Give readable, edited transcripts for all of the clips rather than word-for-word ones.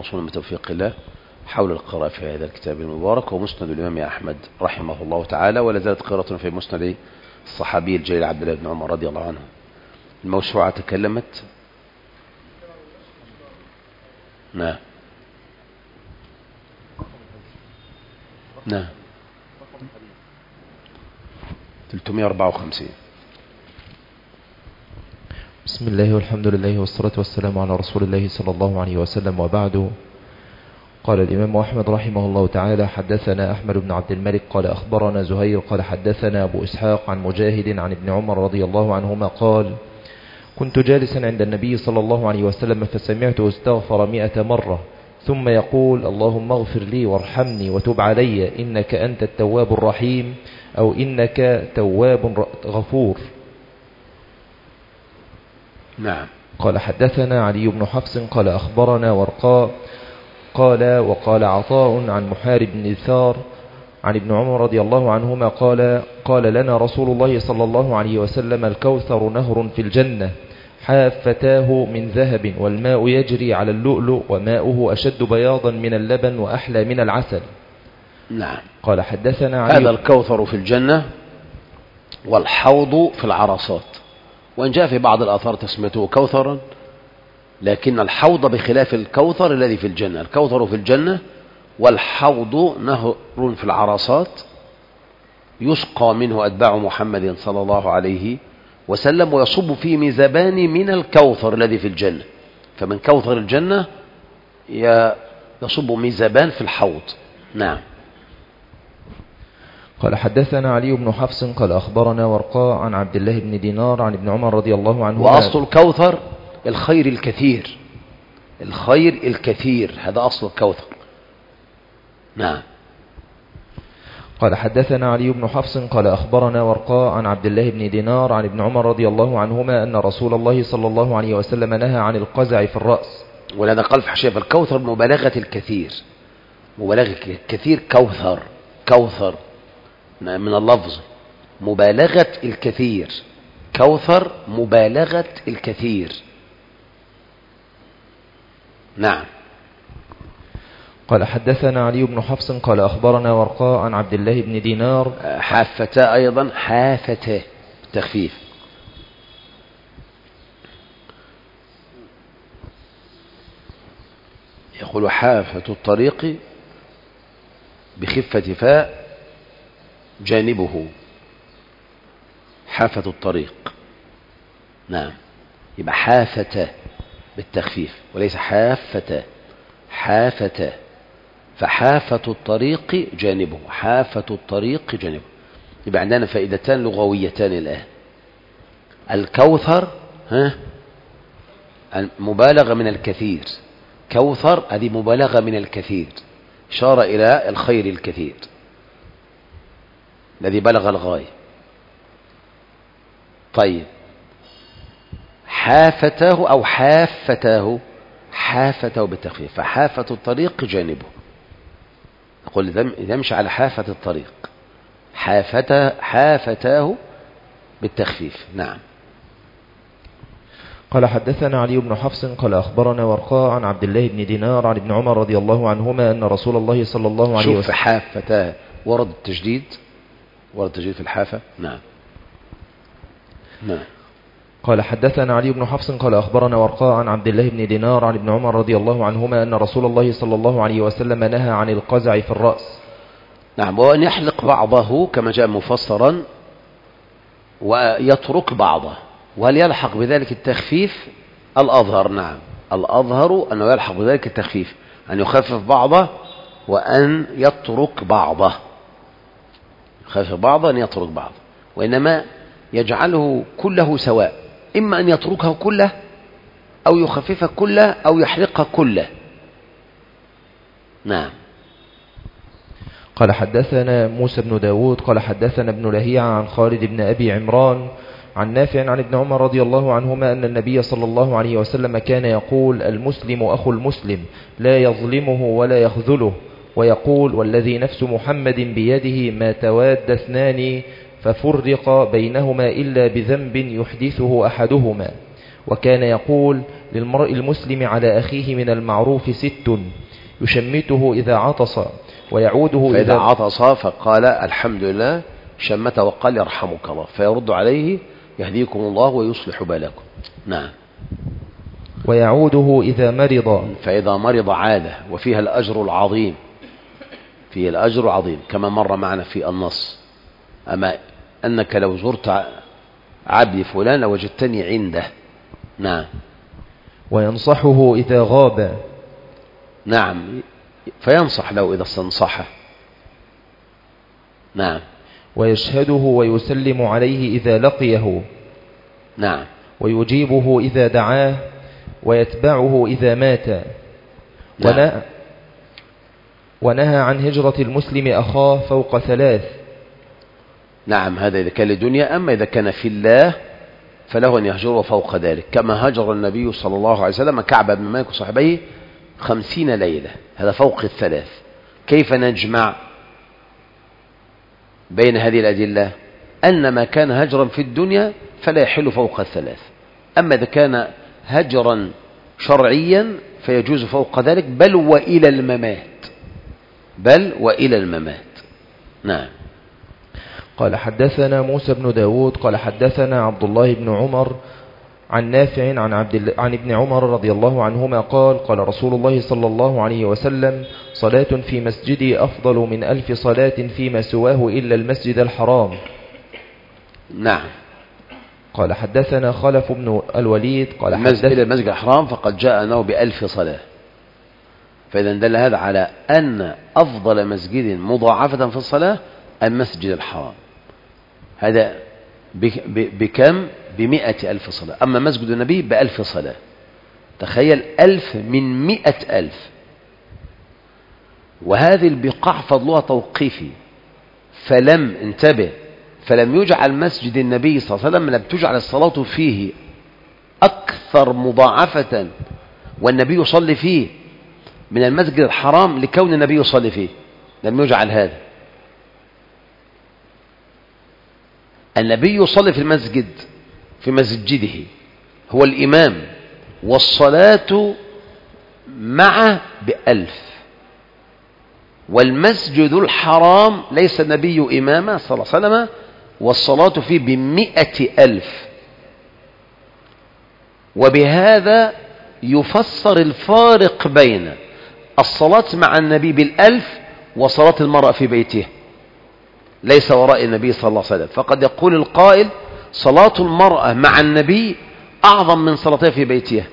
موصول بتوفيق الله حول القراءة في هذا الكتاب المبارك ومسند الإمام أحمد رحمه الله تعالى. ولا زالت قراءة في مسند الصحابي الجليل عبد الله بن عمر رضي الله عنه. الموسوعة تكلمت. نعم 354. بسم الله والحمد لله والصلاة والسلام على رسول الله صلى الله عليه وسلم، وبعد. قال الإمام أحمد رحمه الله تعالى: حدثنا أحمد بن عبد الملك قال أخبرنا زهير قال حدثنا أبو إسحاق عن مجاهد عن ابن عمر رضي الله عنهما قال: كنت جالسا عند النبي صلى الله عليه وسلم فسمعته استغفر 100 مرة ثم يقول: اللهم اغفر لي وارحمني وتب علي إنك أنت التواب الرحيم، أو إنك تواب غفور. نعم. قال حدثنا علي بن حفص قال أخبرنا ورقاء قال وقال عطاء عن محارب بن الثار عن ابن عمر رضي الله عنهما قال لنا رسول الله صلى الله عليه وسلم: الكوثر نهر في الجنة حافتاه من ذهب والماء يجري على اللؤلؤ وماؤه أشد بياضا من اللبن وأحلى من العسل. نعم. قال حدثنا علي. هذا الكوثر في الجنة والحوض في العرصات، وإن جاء في بعض الآثار تسميته كوثرا، لكن الحوض بخلاف الكوثر الذي في الجنة. الكوثر في الجنة والحوض نهر في العرصات يسقى منه أتباع محمد صلى الله عليه وسلم، ويصب فيه ميزبان من الكوثر الذي في الجنة. فمن كوثر الجنة يصب ميزبان في الحوض. نعم. قال حدثنا علي بن حفص قال أخبرنا ورقاء عن عبد الله بن دينار عن ابن عمر رضي الله عنه. وأصل الكوثر الخير الكثير، الخير الكثير، هذا أصل الكوثر. نعم. قال حدثنا علي بن حفص قال أخبرنا ورقاء عن عبد الله بن دينار عن ابن عمر رضي الله عنهما أن رسول الله صلى الله عليه وسلم نهى عن القزع في الرأس. ولهذا قال في حاشية: الكوثر مبالغة الكثير، مبالغة الكثير كوثر، كوثر من اللفظ مبالغة الكثير، كوثر مبالغة الكثير. نعم. قال حدثنا علي بن حفص قال أخبرنا ورقاء عن عبد الله بن دينار. حافتا أيضا، حافتا تخفيف. يقول حافة الطريق بخفة فاء جانبه، حافة الطريق. نعم. يبقى حافة بالتخفيف وليس حافة، حافة. فحافة الطريق جانبه، حافة الطريق جانبه. يبقى عندنا فائدتان لغويتان الآن. الكوثر مبالغة من الكثير، كوثر هذه مبالغة من الكثير، إشارة إلى الخير الكثير الذي بلغ الغاية. طيب، حافته أو حافتاه، حافته بالتخفيف، فحافة الطريق جانبه. نقول يمشي على حافة الطريق، حافتاه بالتخفيف. نعم. قال حدثنا علي بن حفص قال أخبرنا ورقاء عن عبد الله بن دينار عن ابن عمر رضي الله عنهما أن رسول الله صلى الله عليه وسلم. شوف حافتاه ورد التجديد، ورد التجديد في الحافة. نعم. نعم. قال حدثنا علي بن حفص قال أخبرنا ورقاء عن عبد الله بن دينار عن ابن عمر رضي الله عنهما أن رسول الله صلى الله عليه وسلم نهى عن القزع في الرأس. نعم. وأن يحلق بعضه كما جاء مفسرا ويترك بعضه، وهل يلحق بذلك التخفيف؟ الأظهر نعم، الأظهر أنه يلحق بذلك التخفيف، أن يخفف بعضه وأن يترك بعضه، يخفف بعضه أن يترك بعضه، وإنما يجعله كله سواء، إما أن يتركه كله أو يخففه كله أو يحرقه كله. نعم. قال حدثنا موسى بن داود قال حدثنا ابن لهيعة عن خالد بن أبي عمران عن نافع عن ابن عمر رضي الله عنهما أن النبي صلى الله عليه وسلم كان يقول: المسلم أخو المسلم لا يظلمه ولا يخذله، ويقول: والذي نفس محمد بيده ما تواد اثنان ففرق بينهما إلا بذنب يحدثه أحدهما. وكان يقول: للمرء المسلم على أخيه من المعروف 6: يشمته إذا عطس ويعوده فإذا عطس فقال الحمد لله، شمته وقال يرحمك الله، فيرد عليه يهديكم الله ويصلح بالكم. نعم. ويعوده إذا مرض، فإذا مرض عاده، وفيها الأجر العظيم، فيه الأجر العظيم كما مر معنا في النص: أما أنك لو زرت عبدي فلان لوجدتني عنده. نعم. وينصحه إذا غاب. نعم، فينصح له إذا استنصحه. نعم. ويشهده ويسلم عليه إذا لقيه. نعم. ويجيبه إذا دعاه ويتبعه إذا مات. نعم. ونهى عن هجرة المسلم أخاه فوق 3. نعم، هذا إذا كان لدنيا. أما إذا كان في الله فله أن يهجره فوق ذلك، كما هجر النبي صلى الله عليه وسلم كعب بن مالك وصحبه 50 ليلة، هذا فوق 3. كيف نجمع بين هذه الأدلة؟ أن ما كان هجرا في الدنيا فلا يحل فوق 3، أما إذا كان هجرا شرعيا فيجوز فوق ذلك، بل وإلى الممات، بل وإلى الممات. نعم. قال: حدثنا موسى بن داود قال حدثنا عبد الله بن عمر عن نافع عن ابن عمر رضي الله عنهما قال: قال رسول الله صلى الله عليه وسلم: صلاة في مسجدي أفضل من 1000 صلاة فيما سواه إلا المسجد الحرام. نعم. قال: حدثنا خلف بن الوليد قال إلى المسجد الحرام فقد جاء أنه ب1000 صلاة، فإذا دل هذا على أن أفضل مسجد مضاعفة في الصلاة المسجد الحرام. هذا بكم؟ ب100,000 صلاة. أما مسجد النبي ب1000 صلاة. تخيل 1000 من 100,000. وهذه البقاع فضلها توقيفي، فلم يجعل مسجد النبي صلى الله عليه وسلم، لم تجعل الصلاة فيه أكثر مضاعفة والنبي يصلي فيه من المسجد الحرام لكون النبي يصلي فيه، لم يجعل هذا. النبي يصلي في مسجده، هو الإمام، والصلاة معه ب1000. والمسجد الحرام ليس النبي إماما صلى الله عليه وسلم، والصلاة فيه ب100,000. وبهذا يفسر الفارق بين الصلاة مع النبي ب1000 وصلاة المرأة في بيته ليس وراء النبي صلى الله عليه وسلم. فقد يقول القائل: صلاة المرأة مع النبي أعظم من صلاتها في بيتها.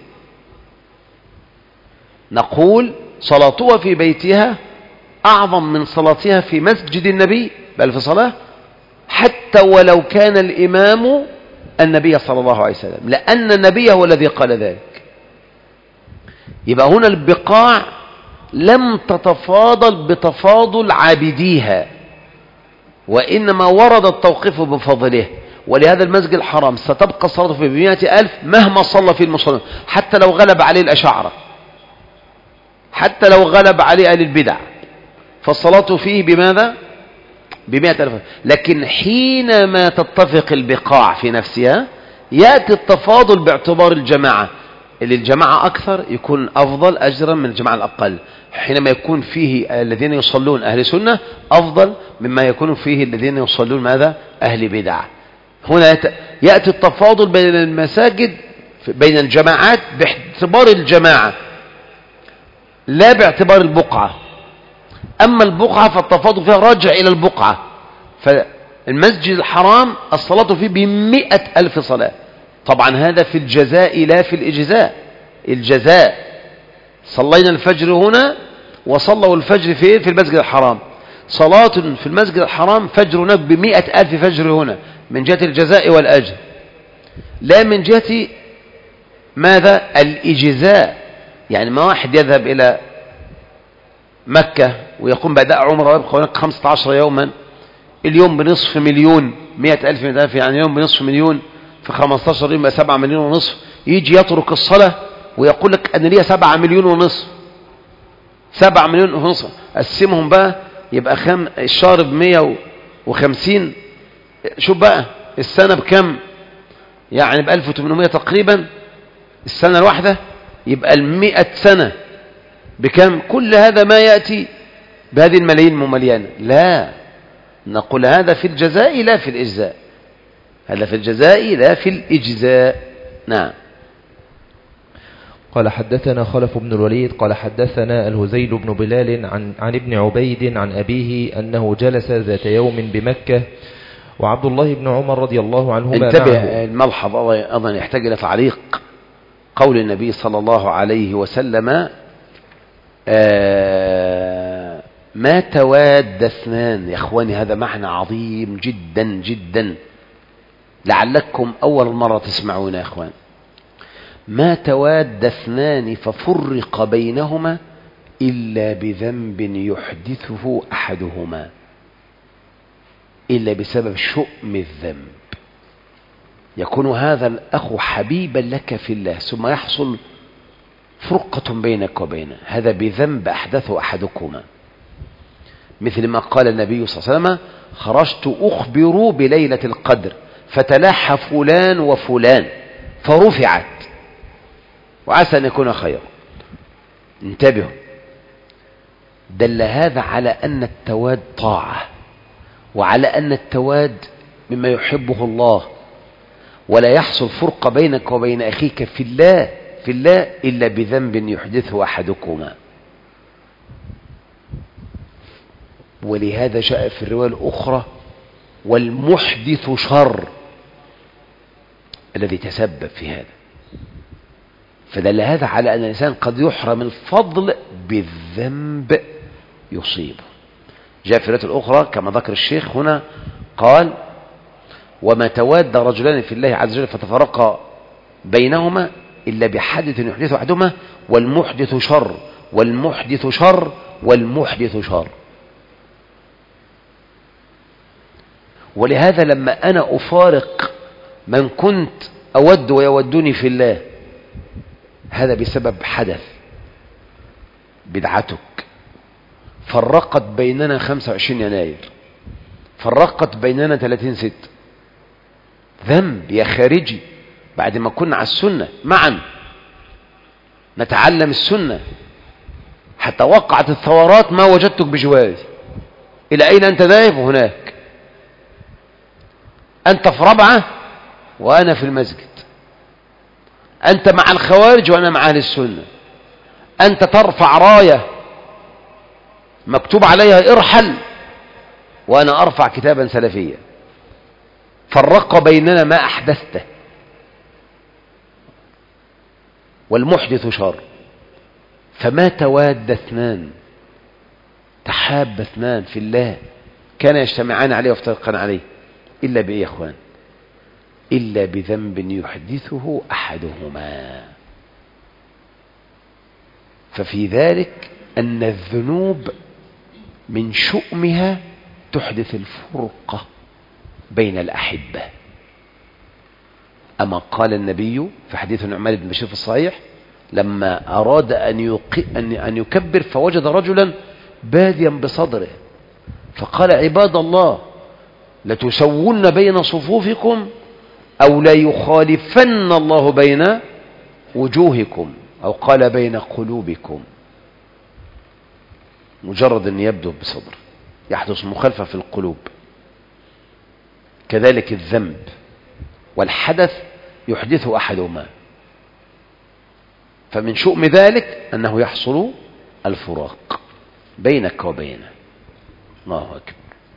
نقول: صلاتها في بيتها أعظم من صلاتها في مسجد النبي ب1000 صلاة، حتى ولو كان الإمام النبي صلى الله عليه وسلم، لأن النبي هو الذي قال ذلك. يبقى هنا البقاع لم تتفاضل بتفاضل عابديها، وإنما ورد التوقيف بفضله. ولهذا المسجد الحرام ستبقى الصلاة فيه ب100,000 مهما صلى فيه المصلون، حتى لو غلب عليه الأشاعرة، حتى لو غلب عليه أهل البدع، فالصلاة فيه بماذا؟ ب100,000. لكن حينما تتفق البقاع في نفسها يأتي التفاضل باعتبار الجماعة، اللي الجماعة أكثر يكون أفضل أجرا من الجماعة الأقل. حينما يكون فيه الذين يصلون أهل سنة أفضل مما يكون فيه الذين يصلون ماذا؟ أهل بدع. هنا يأتي التفاضل بين المساجد، بين الجماعات باعتبار الجماعة لا باعتبار البقعة. أما البقعة فالتفاضل فيها راجع إلى البقعة. فالمسجد الحرام الصلاة فيه ب100,000 صلاة. طبعا هذا في الجزاء لا في الإجزاء. الجزاء صلينا الفجر هنا وصلوا الفجر في المسجد الحرام، صلاة في المسجد الحرام فجر هناك ب100,000 فجر هنا، من جهة الجزاء والأجر، لا من جهة ماذا؟ الإجزاء. يعني ما واحد يذهب إلى مكة ويقوم بأداء عمره ويبقى هناك 15 يوما، اليوم بنصف مليون، 100,000 يعني يوم بنصف مليون، في 15 يوم 7 مليون ونصف. يجي يترك الصلاة ويقول لك أنا ليا 7 مليون ونصف، 7 مليون ونصف قسمهم بقى يبقى الشهر ب150. شوف بقى السنة بكم؟ يعني ب1800 تقريبا. السنة الواحدة يبقى 100 سنة بكم؟ كل هذا ما يأتي بهذه الملايين الممليانة. لا، نقول هذا في الجزاء لا في الإجزاء، هذا في الجزاء لا في الإجزاء. نعم. قال حدثنا خلف بن الوليد قال حدثنا الهزيل بن بلال عن ابن عبيد عن أبيه أنه جلس ذات يوم بمكة وعبد الله بن عمر رضي الله عنهما انتبه معه. الملحظ أيضا يحتاج إلى تعليق. قول النبي صلى الله عليه وسلم ما تواد اثنان. يا اخواني هذا معنى عظيم جدا جدا، لعلكم أول مرة تسمعون يا اخوان. ما تواد اثنان ففرق بينهما إلا بذنب يحدثه أحدهما، إلا بسبب شؤم الذنب. يكون هذا الأخ حبيبا لك في الله ثم يحصل فرقة بينك وبينه، هذا بذنب أحدثه أحدكما. مثل ما قال النبي صلى الله عليه وسلم خرجت أخبر بليلة القدر فتلاحى فلان وفلان فرفعت وعسى أن يكون خيرا. انتبهوا، دل هذا على أن التواد طاعة، وعلى أن التواد مما يحبه الله، ولا يحصل فرقة بينك وبين أخيك في الله إلا بذنب يحدثه أحدكما. ولهذا جاء في الرواية الأخرى والمحدث شر، الذي تسبب في هذا. فدل هذا على أن الإنسان قد يحرم الفضل بالذنب يصيبه. جاء في الرواية الأخرى كما ذكر الشيخ هنا قال وما تواد رجلان في الله عز وجل فتفرقا بينهما إلا بحدث يحدث أحدهما والمحدث شر والمحدث شر والمحدث شر. ولهذا لما أنا أفارق من كنت أود ويودني في الله، هذا بسبب حدث بدعتك فرقت بيننا 25 يناير، فرقت بيننا 30/6. ذنب يا خارجي، بعد ما كنا على السنة معا نتعلم السنة حتى وقعت الثورات ما وجدتك بجواري. إلى أين أنت ذاهب؟ هناك. أنت في ربعة وأنا في المسجد، أنت مع الخوارج وأنا مع أهل السنة، أنت ترفع راية مكتوب عليها ارحل وأنا أرفع كتابا سلفيا. فرق بيننا ما أحدثته. والمحدث شر. فما تواد اثنان تحاب اثنان في الله كان يجتمعان عليه ويفترقان عليه إلا بإيه يا أخوان؟ إلا بذنب يحدثه أحدهما. ففي ذلك أن الذنوب من شؤمها تحدث الفرقة بين الأحبة. أما قال النبي في حديث النعمان بن بشير في الصحيح لما أراد أن يكبر فوجد رجلا باديا بصدره فقال عباد الله لتسون بين صفوفكم أو لا يخالفن الله بين وجوهكم أو قال بين قلوبكم. مجرد أن يبدو بصدر يحدث مخالفة في القلوب. كذلك الذنب والحدث يحدث أحدهما، فمن شؤم ذلك أنه يحصل الفراق بينك وبينه. الله أكبر.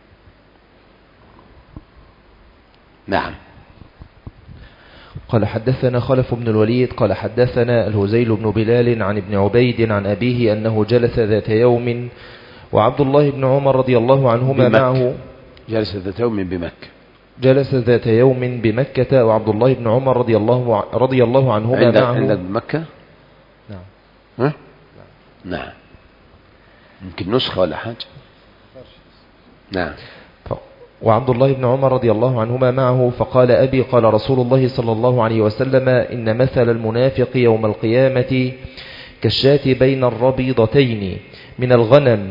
نعم. قال حدثنا خلف بن الوليد قال حدثنا الهزيل بن بلال عن ابن عبيد عن أبيه أنه جلس ذات يوم وعبد الله بن عمر رضي الله عنهما معه. جلس ذات يوم بمكة. جلس ذات يوم بمكة وعبد الله بن عمر رضي الله عنهما معه. عندك بمكة؟ نعم. ها؟ نعم. يمكن نسخة ولا حاجة. نعم. وعبد الله بن عمر رضي الله عنهما معه فقال أبي قال رسول الله صلى الله عليه وسلم إن مثل المنافق يوم القيامة كالشاة بين الربيضتين من الغنم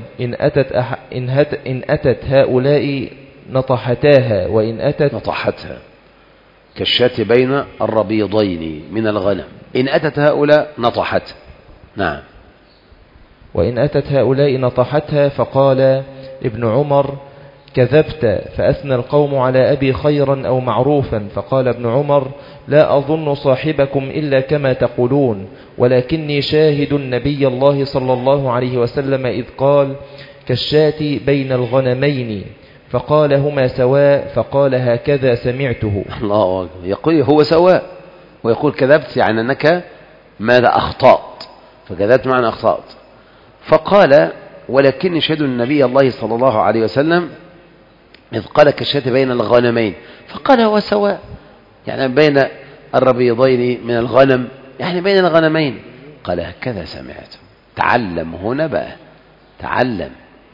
إن أتت هؤلاء نطحتاها وإن أتت نطحتها كالشاة بين الربيضين من الغنم، إن أتت هؤلاء نطحت. نعم. وإن أتت هؤلاء نطحتها. فقال ابن عمر: كذبت، فأثنى القوم على أبي خيرا أو معروفا. فقال ابن عمر: لا أظن صاحبكم إلا كما تقولون، ولكني شاهد النبي الله صلى الله عليه وسلم إذ قال: كالشاة بين الغنمين، فقال: هما سواء، فقال: هكذا سمعته. الله أكبر. يقول هو سواء، ويقول كذبت يعني أنك ماذا أخطأت، فكذبت معنى أخطأت. فقال: ولكني شهد النبي الله صلى الله عليه وسلم إذ قال كالشاة بين الغنمين، فقال: هو سواء، يعني بين الربيضين من الغنم، يعني بين الغنمين. قال: هكذا سمعت. تعلم هنا بقى، تعلم.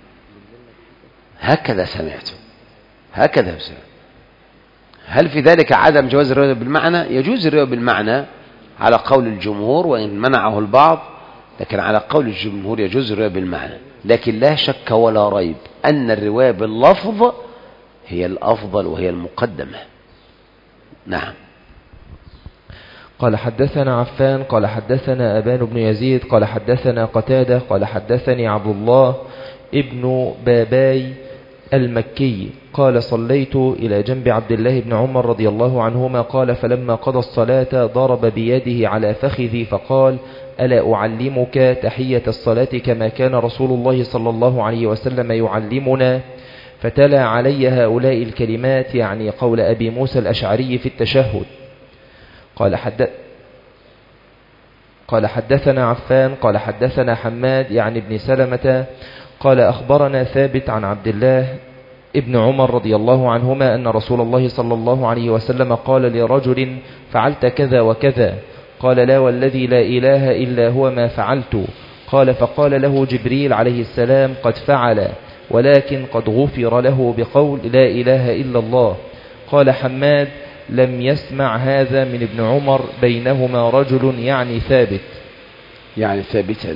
هكذا سمعت، هكذا سمعت. هل في ذلك عدم جواز الرواية بالمعنى؟ يجوز الرواية بالمعنى على قول الجمهور، وإن منعه البعض، لكن على قول الجمهور يجوز الرواية بالمعنى. لكن لا شك ولا ريب أن الرواية باللفظ هي الأفضل وهي المقدمة. نعم. قال: حدثنا عفان قال حدثنا أبان بن يزيد قال حدثنا قتادة قال حدثني عبد الله ابن باباي المكي قال: صليت إلى جنب عبد الله بن عمر رضي الله عنهما قال: فلما قضى الصلاة ضرب بيده على فخذي فقال: ألا أعلمك تحية الصلاة كما كان رسول الله صلى الله عليه وسلم يعلمنا؟ فتلا علي هؤلاء الكلمات، يعني قول أبي موسى الأشعري في التشهد. قال حدثنا عفان قال حدثنا حماد يعني ابن سلمة قال: أخبرنا ثابت عن عبد الله ابن عمر رضي الله عنهما أن رسول الله صلى الله عليه وسلم قال لرجل: فعلت كذا وكذا؟ قال: لا والذي لا إله إلا هو ما فعلت. قال: فقال له جبريل عليه السلام: قد فعل، ولكن قد غفر له بقول لا إله إلا الله. قال حماد: لم يسمع هذا من ابن عمر، بينهما رجل يعني ثابت، يعني ثابتا.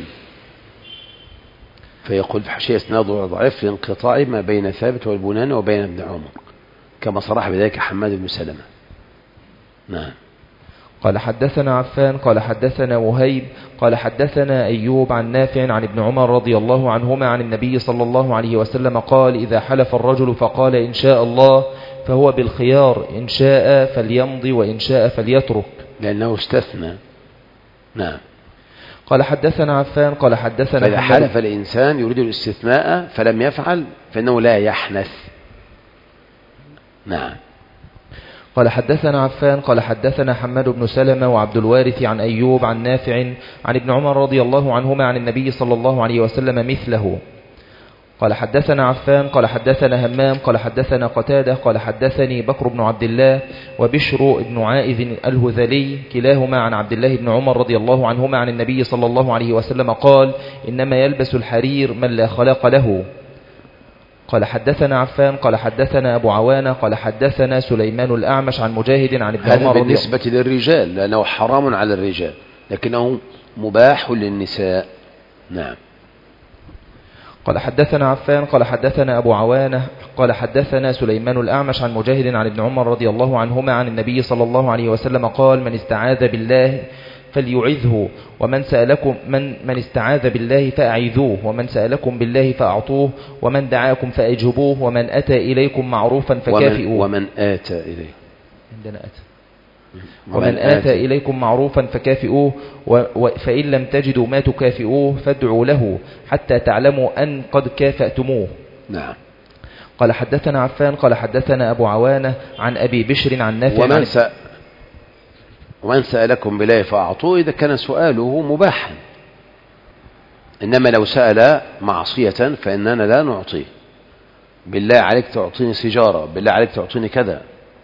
فيقول في حاشية إسناده ضعيف لانقطاع ما بين ثابت والبناني وبين ابن عمر، كما صرح بذلك حماد بن سلمة. نعم. قال حدثنا عفان قال حدثنا وهيب قال حدثنا أيوب عن نافع عن ابن عمر رضي الله عنهما عن النبي صلى الله عليه وسلم قال: إذا حلف الرجل فقال إن شاء الله فهو بالخيار، إن شاء فليمضي وإن شاء فليترك، لأنه استثنى. نعم. قال حدثنا عفان قال حدثنا فإذا حلف الإنسان يريد الاستثناء فلم يفعل فإنه لا يحنث. نعم. قال حدثنا عفان قال حدثنا حماد بن سلمة وعبد الوارث عن أيوب عن نافع عن ابن عمر رضي الله عنهما عن النبي صلى الله عليه وسلم مثله. قال حدثنا عفان قال حدثنا همام قال حدثنا قتادة قال حدثني بكر بن عبد الله وبشر بن عائذ الهذلي كلاهما عن عبد الله بن عمر رضي الله عنهما عن النبي صلى الله عليه وسلم قال: إنما يلبس الحرير من لا خلاق له. قال حدثنا عفان قال حدثنا أبو عوانة قال حدثنا سليمان الأعمش عن مجاهد عن ابن عمر. هذا بالنسبة للرجال لأنه حرام على الرجال لكنه مباح للنساء. نعم. قال حدثنا عفان قال حدثنا أبو عوانة قال حدثنا سليمان الأعمش عن مجاهد عن ابن عمر رضي الله عنهما عن النبي صلى الله عليه وسلم قال: من استعاذ بالله فليعذه، ومن سألكم من استعاذ بالله فأعيذوه، ومن سألكم بالله فأعطوه، ومن دعاكم فأجبوه، ومن أتى إليكم معروفا فكافئوه. ومن آتى إليه عندنا أتى. ومن آتى إليكم معروفا فكافئوه، فإن لم تجدوا ما تكافئوه فادعوا له حتى تعلموا أن قد كافأتموه. نعم. قال حدثنا عفان قال حدثنا أبو عوانة عن أبي بشر عن نافع ومن سألكم بالله فأعطوه إذا كان سؤاله مباحا، إنما لو سأل معصية فإننا لا نعطيه. بالله عليك تعطيني سيجارة، بالله عليك تعطيني كذا،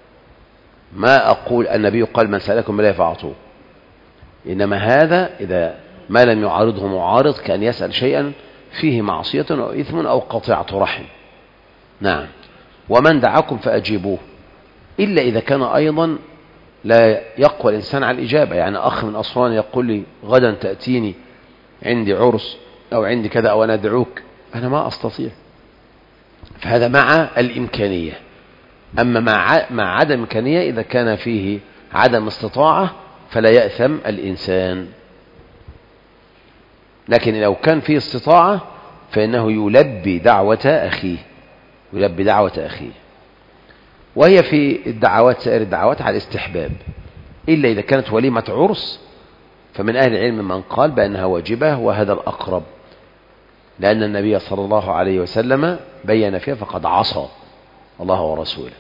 ما أقول النبي قال من سألكم بالله فأعطوه. إنما هذا إذا ما لم يعارضه معارض كأن يسأل شيئا فيه معصية أو إثم أو قطيعة رحم. نعم. ومن دعاكم فأجيبوه، إلا إذا كان أيضا لا يقوى الإنسان على الإجابة، يعني أخ من أسوان يقول لي غدا تأتيني عندي عرس أو عندي كذا أو أنا أدعوك، أنا ما أستطيع، فهذا مع الإمكانية. أما مع عدم إمكانية، إذا كان فيه عدم استطاعة فلا يأثم الإنسان. لكن لو كان فيه استطاعة فإنه يلبي دعوة أخيه، يلبي دعوة أخيه. وهي في الدعوات سائر الدعوات على الاستحباب، إلا إذا كانت وليمة عرس، فمن أهل العلم من قال بأنها واجبة، وهذا الأقرب، لأن النبي صلى الله عليه وسلم بين فيها فقد عصى الله ورسوله.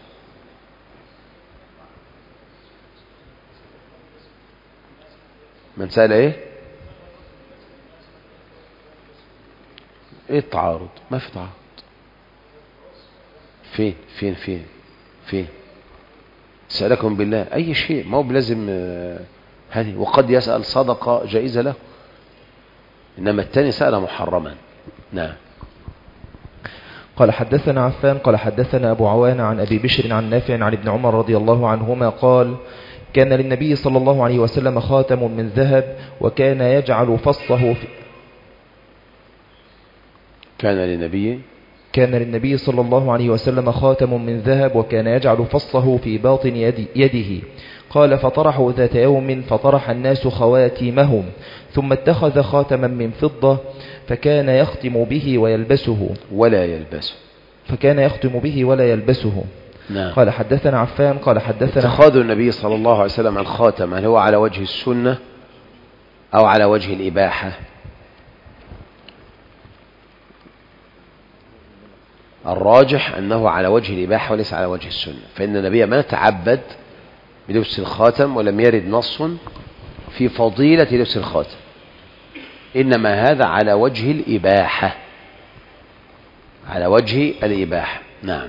من سأل إيه التعارض؟ ما في تعارض. فين سألكم بالله أي شيء، ما هو بلازم هذه. وقد يسأل صدقة جائزة له، إنما الثاني سأل محرما. نعم. قال حدثنا عفان قال حدثنا أبو عوان عن أبي بشر عن نافع عن ابن عمر رضي الله عنهما قال: كان للنبي صلى الله عليه وسلم خاتم من ذهب وكان يجعل فصه في كان للنبي صلى الله عليه وسلم خاتم من ذهب وكان يجعل فصه في باطن يده. قال: فطرحوا ذات يوم فطرح الناس خواتيمهم، ثم اتخذ خاتما من فضة فكان يختم به ولا يلبسه. نعم. قال حدثنا عفان قال حدثنا اتخاذ النبي صلى الله عليه وسلم الخاتم، هل هو على وجه السنة أو على وجه الإباحة؟ الراجح أنه على وجه الإباحة وليس على وجه السنة، فإن النبي ما تعبد بلبس الخاتم، ولم يرد نص في فضيلة لبس الخاتم، إنما هذا على وجه الإباحة، على وجه الإباحة. نعم.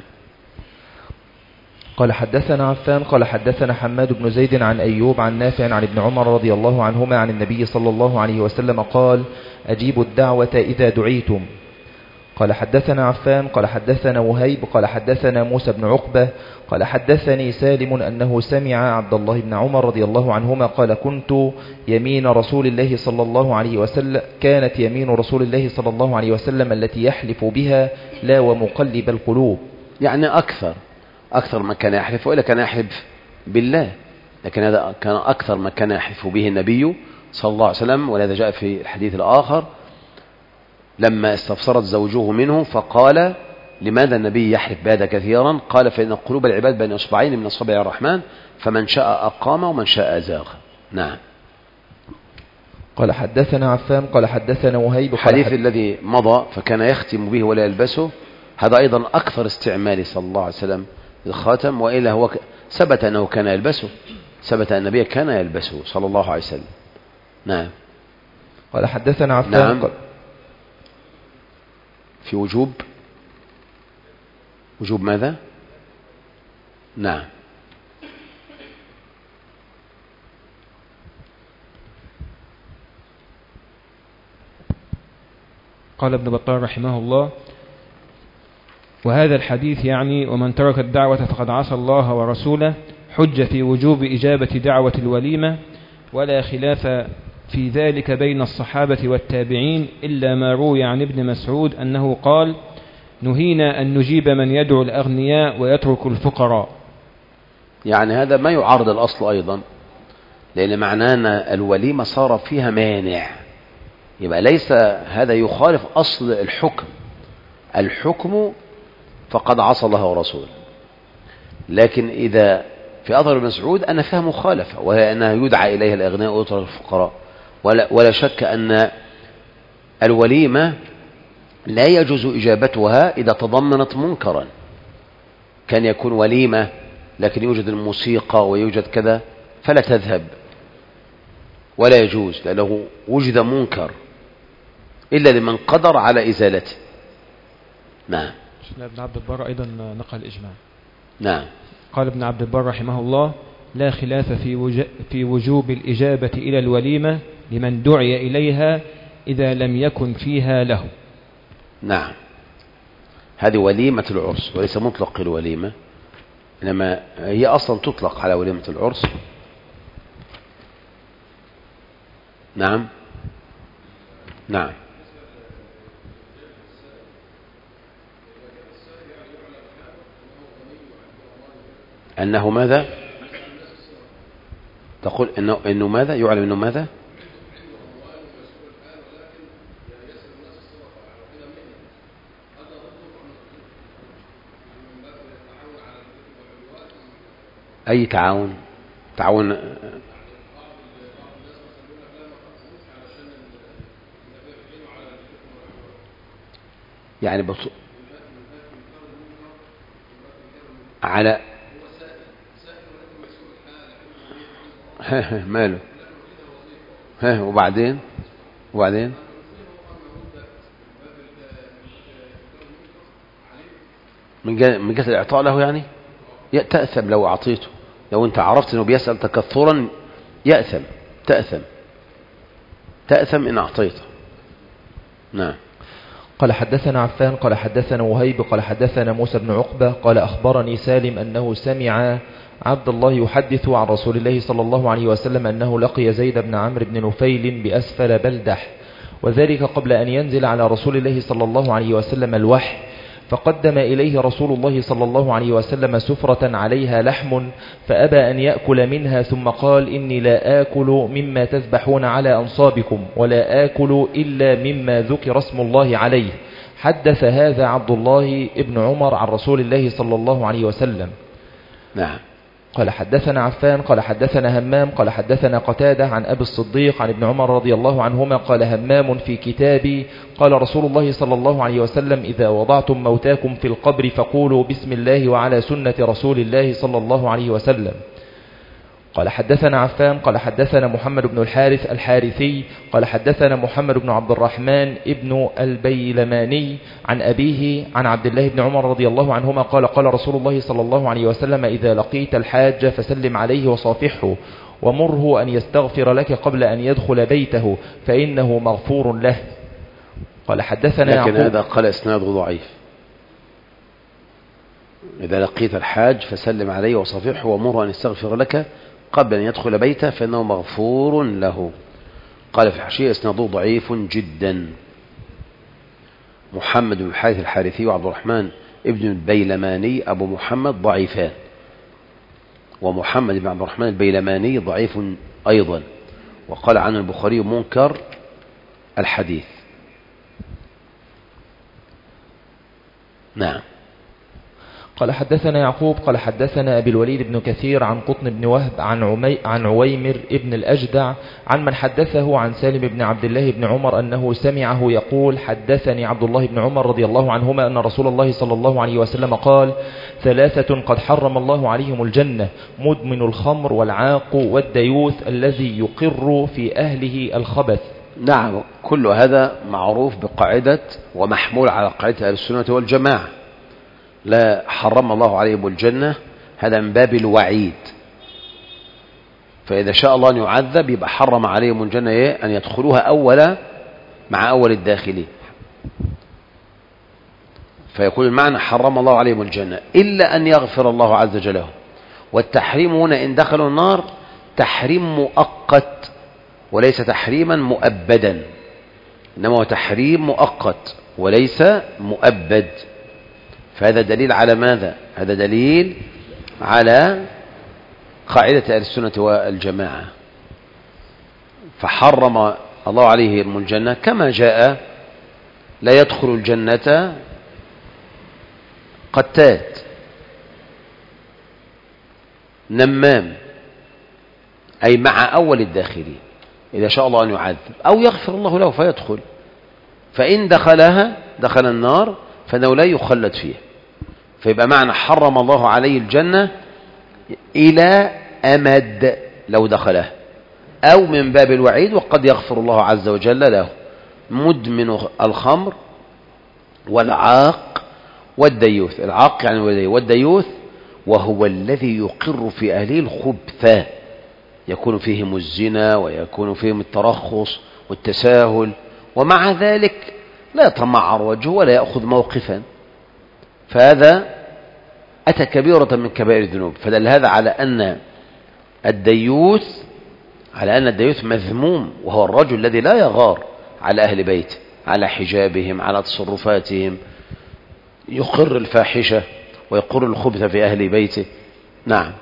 قال حدثنا عفان قال حدثنا حماد بن زيد عن أيوب عن نافع عن ابن عمر رضي الله عنهما عن النبي صلى الله عليه وسلم قال: أجيبوا الدعوة إذا دعيتم. قال حدثنا عفان قال حدثنا وهيب قال حدثنا موسى بن عقبة قال حدثني سالم أنه سمع عبد الله بن عمر رضي الله عنهما قال: كانت يمين رسول الله صلى الله عليه وسلم التي يحلف بها لا ومقلب القلوب. يعني أكثر ما كان يحلف، وإلا كان يحلف بالله، لكن هذا كان أكثر ما كان يحلف به النبي صلى الله عليه وسلم. ولهذا جاء في الحديث الآخر لما استفسرت زوجه منه فقال: لماذا النبي يحلف بهذا كثيرا؟ قال: فإن قلوب العباد بين إصبعين من أصابع الرحمن، فمن شاء أقام ومن شاء أزاغ. نعم. قال حدثنا عفان قال حدثنا وهيب. الحديث الذي مضى فكان يختم به ولا يلبسه، هذا أيضا أكثر استعمال صلى الله عليه وسلم الخاتم، وإلا هو ثبت أنه كان يلبسه، ثبت أن النبي كان يلبسه صلى الله عليه وسلم. نعم. قال حدثنا عفان. نعم. في وجوب ماذا؟ نعم. قال ابن بطال رحمه الله: وهذا الحديث يعني ومن ترك الدعوة فقد عصى الله ورسوله حجة في وجوب إجابة دعوة الوليمة، ولا خلاف في ذلك بين الصحابة والتابعين، إلا ما روي عن ابن مسعود أنه قال: نهينا أن نجيب من يدعو الأغنياء ويترك الفقراء. يعني هذا ما يعارض الأصل أيضا، لأن معناه أن الوليمة صار فيها مانع، يبقى ليس هذا يخالف أصل الحكم فقد عصى الله ورسوله. لكن إذا في أثر ابن مسعود أن فيها مخالفة، وهي أنها يدعى إليها الأغنياء ويترك الفقراء، ولا شك أن الوليمة لا يجوز إجابتها إذا تضمنت منكرا. كان يكون وليمة لكن يوجد الموسيقى ويوجد كذا فلا تذهب ولا يجوز، لأنه وجد منكر إلا لمن قدر على إزالته. نعم. ابن عبد البر أيضا نقل الإجماع. نعم. قال ابن عبد البر رحمه الله: لا خلاف في وجوب الإجابة إلى الوليمة لمن دعي إليها إذا لم يكن فيها له. نعم. هذه وليمة العرس وليس مطلق الوليمة، إنما هي أصلا تطلق على وليمة العرس. نعم. نعم. أنه ماذا؟ تقول إنه ماذا؟ يعلم إنه ماذا؟ أي تعاون؟ تعاون يعني على ماله؟ وبعدين من جهة الإعطاء له يعني تأثم لو أعطيته. لو أنت عرفت أنه بيسأل تكثرا تأثم إن أعطيته. نعم. قال حدثنا عفان قال حدثنا وهيب قال حدثنا موسى بن عقبة قال أخبرني سالم أنه سمع عبد الله يحدث عن رسول الله صلى الله عليه وسلم أنه لقي زيد بن عمرو بن نفيل بأسفل بلدح، وذلك قبل أن ينزل على رسول الله صلى الله عليه وسلم الوحي، فقدم إليه رسول الله صلى الله عليه وسلم سفرة عليها لحم فأبى أن يأكل منها، ثم قال: إني لا آكل مما تذبحون على أنصابكم ولا آكل إلا مما ذكر اسم الله عليه. حدث هذا عبد الله بن عمر عن رسول الله صلى الله عليه وسلم. نعم. قال حدثنا عفان قال حدثنا همام قال حدثنا قتادة عن أبي الصديق عن ابن عمر رضي الله عنهما قال همام في كتابي قال رسول الله صلى الله عليه وسلم: إذا وضعتم موتاكم في القبر فقولوا بسم الله وعلى سنة رسول الله صلى الله عليه وسلم. قال حدثنا عفان قال حدثنا محمد بن الحارث الحارثي قال حدثنا محمد بن عبد الرحمن ابن البيلماني عن أبيه عن عبد الله بن عمر رضي الله عنهما قال: قال رسول الله صلى الله عليه وسلم: إذا لقيت الحاج فسلم عليه وصافحه ومره أن يستغفر لك قبل أن يدخل بيته فإنه مغفور له. قال حدثنا لكن هذا قال إسناده ضعيف. إذا لقيت الحاج فسلم عليه وصافحه ومره أن يستغفر لك قبل أن يدخل بيته فإنه مغفور له. قال في الحاشية: إسناده ضعيف جدا. محمد بن الحارث الحارثي وعبد الرحمن ابن البيلماني أبو محمد ضعيفان، ومحمد بن عبد الرحمن البيلماني ضعيف أيضا، وقال عنه البخاري منكر الحديث. نعم. قال حدثنا يعقوب قال حدثنا أبي الوليد بن كثير عن قطن بن وهب عن عويمر ابن الأجدع عن من حدثه عن سالم بن عبد الله بن عمر أنه سمعه يقول: حدثني عبد الله بن عمر رضي الله عنهما أن رسول الله صلى الله عليه وسلم قال: ثلاثة قد حرم الله عليهم الجنة: مدمن الخمر والعاق والديوث الذي يقر في أهله الخبث. نعم. كل هذا معروف بقاعدة ومحمول على قاعدة أهل السنة والجماعة. لا حرم الله عليهم الجنة، هذا من باب الوعيد، فإذا شاء الله أن يعذب يبقى حرم عليهم الجنة أن يدخلوها أولا مع أول الداخلين، فيكون المعنى حرم الله عليهم الجنة إلا أن يغفر الله عز وجل لهم. والتحريم هنا إن دخلوا النار تحريم مؤقت وليس تحريما مؤبدا، إنما هو تحريم مؤقت وليس مؤبد. فهذا دليل على ماذا؟ هذا دليل على قاعدة أهل السنة والجماعة. فحرم الله عليهم الجنة كما جاء: لا يدخل الجنة قتات، نمام، أي مع أول الداخلين، إذا شاء الله أن يعذب أو يغفر الله له فيدخل. فإن دخلها دخل النار فإنه لا يخلد فيها، فيبقى معنى حرم الله عليه الجنة إلى أمد لو دخلها، أو من باب الوعيد وقد يغفر الله عز وجل له. مدمن الخمر والعاق والديوث، العاق يعني والديوث وهو الذي يقر في أهله الخبث، يكون فيهم الزنا ويكون فيهم الترخص والتساهل، ومع ذلك لا يتمعر وجهه ولا يأخذ موقفا، فهذا أتى كبيرة من كبائر الذنوب. فدل هذا على أن الديوث مذموم، وهو الرجل الذي لا يغار على أهل بيته، على حجابهم، على تصرفاتهم، يقر الفاحشة ويقر الخبث في أهل بيته. نعم.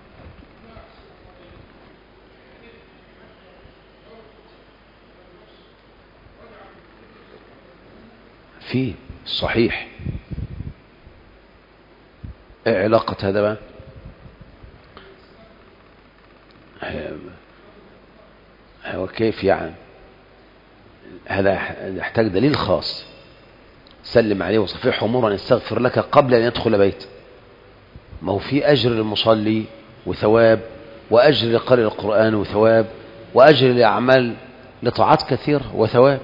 في صحيح. ايه علاقة هذا بقى؟ وكيف يعني؟ هذا يحتاج دليل خاص. سلم عليه وصفحه مرا يستغفر لك قبل أن يدخل بيت. ما هو في أجر للمصلي وثواب، وأجر لقارئ القرآن وثواب، وأجر لأعمال لطاعات كثيرة وثواب.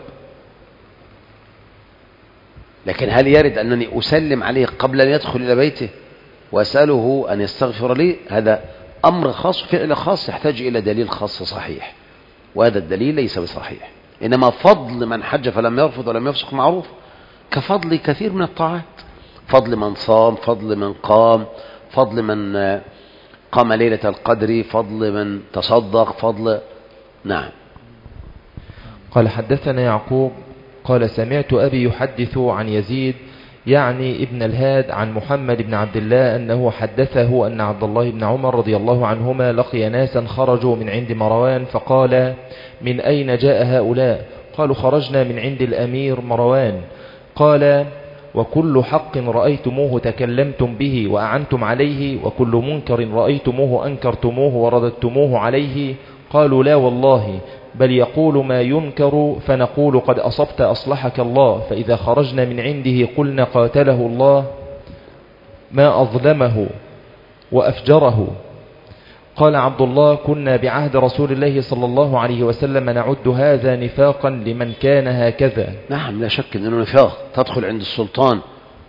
لكن هل يرد أنني أسلم عليه قبل أن يدخل إلى بيته وأسأله أن يستغفر لي؟ هذا أمر خاص، فعل خاص، يحتاج إلى دليل خاص صحيح، وهذا الدليل ليس بصحيح. إنما فضل من حج فلم يرفض ولم يفسق معروف، كفضل كثير من الطاعات، فضل من صام، فضل من قام، فضل من قام ليلة القدر، فضل من تصدق، فضل. نعم. قال حدثنا يعقوب قال سمعت أبي يحدث عن يزيد يعني ابن الهاد عن محمد بن عبد الله أنه حدثه أن عبد الله بن عمر رضي الله عنهما لقي ناسا خرجوا من عند مروان فقال من أين جاء هؤلاء؟ قالوا خرجنا من عند الأمير مروان. قال وكل حق رأيتموه تكلمتم به وأعنتم عليه، وكل منكر رأيتموه أنكرتموه ورددتموه عليه؟ قالوا لا والله، بل يقول ما ينكر فنقول قد أصبت أصلحك الله، فإذا خرجنا من عنده قلنا قاتله الله ما أظلمه وأفجره. قال عبد الله كنا بعهد رسول الله صلى الله عليه وسلم نعد هذا نفاقا لمن كان هكذا. نعم، لا شك أنه نفاق. تدخل عند السلطان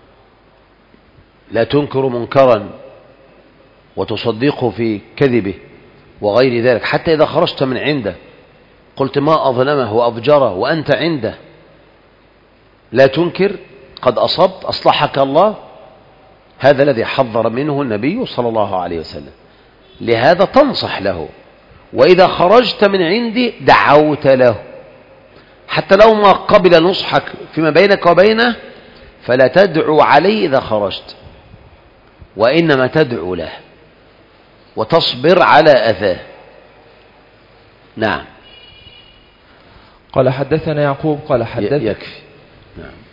لا تنكر منكرا وتصدقه في كذبه وغير ذلك، حتى إذا خرجت من عنده قلت ما أظلمه وأفجره وأنت عنده لا تنكر قد أصبت أصلحك الله. هذا الذي حذر منه النبي صلى الله عليه وسلم، لهذا تنصح له، وإذا خرجت من عندي دعوت له، حتى لو ما قبل نصحك فيما بينك وبينه فلا تدعو عليه إذا خرجت، وإنما تدعو له وتصبر على أذاه. نعم. قال حدثنا يعقوب قال حدثنا يكفي. نعم.